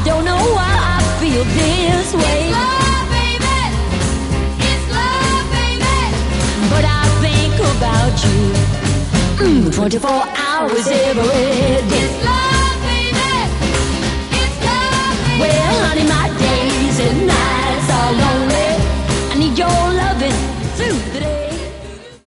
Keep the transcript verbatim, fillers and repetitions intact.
don't know why I feel this way. It's love, baby. It's love, baby. But I think about you mm, twenty-four hours every day. It's love.